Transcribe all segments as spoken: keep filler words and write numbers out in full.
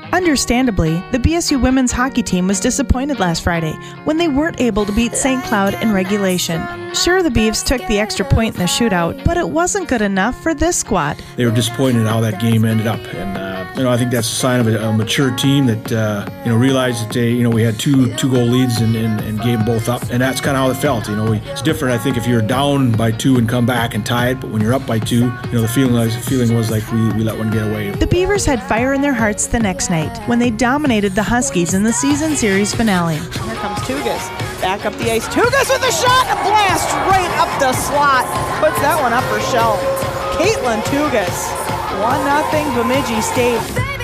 Understandably, the B S U women's hockey team was disappointed last Friday when they weren't able to beat Saint Cloud in regulation. Sure, the Beavs took the extra point in the shootout, but it wasn't good enough for this squad. They were disappointed how that game ended up, and uh, you know I think that's a sign of a, a mature team that uh, you know realized that they you know we had two two goal leads and, and, and gave them both up, and that's kind of how it felt. You know, we, it's different. I think if you're down by two and come back and tie it, but when you're up by two, you know the feeling was feeling was like we, we let one get away. The Beavers had fire in their hearts the next night when they dominated the Huskies in the season series finale. Here comes Tugas. Back up the ice. Tugas with a shot and a blast right up the slot. Puts that one up for Shell. Caitlin Tugas. one nothing Bemidji State.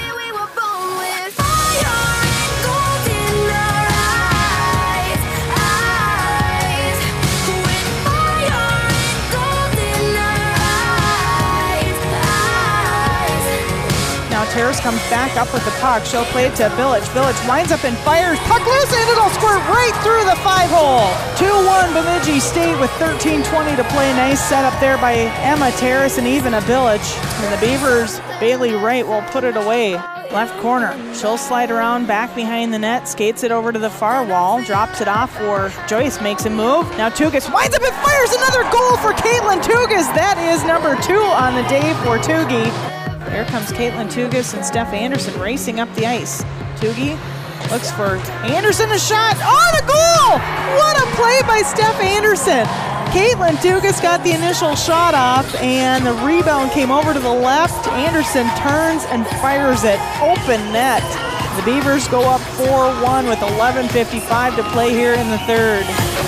Terrace comes back up with the puck. She'll play it to Village. Village winds up and fires. Puck loose and it'll squirt right through the five hole. two one Bemidji State with thirteen twenty to play. Nice setup there by Emma Terrace and even a Village. And the Beavers, Bailey Wright will put it away. Left corner. She'll slide around back behind the net, skates it over to the far wall, drops it off for Joyce, makes a move. Now Tugas winds up and fires another goal for Caitlin Tugas. That is number two on the day for Tugi. Here comes Caitlin Tugas and Steph Anderson racing up the ice. Tugi looks for Anderson, a shot. Oh, the goal! What a play by Steph Anderson. Caitlin Tugas got the initial shot off, and the rebound came over to the left. Anderson turns and fires it. Open net. The Beavers go up four one with eleven fifty-five to play here in the third.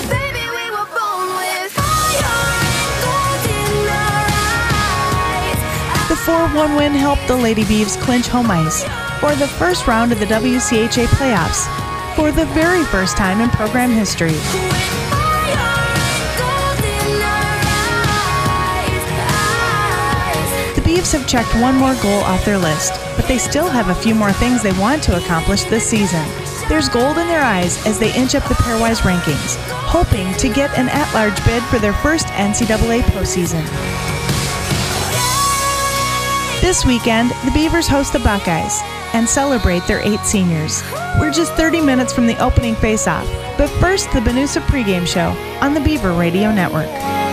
The four one win helped the Lady Beavs clinch home ice for the first round of the W C H A playoffs for the very first time in program history. The Beavs have checked one more goal off their list, but they still have a few more things they want to accomplish this season. There's gold in their eyes as they inch up the pairwise rankings, hoping to get an at-large bid for their first N C double A postseason. This weekend, the Beavers host the Buckeyes and celebrate their eight seniors. We're just thirty minutes from the opening face-off, but first the Benusa pregame show on the Beaver Radio Network.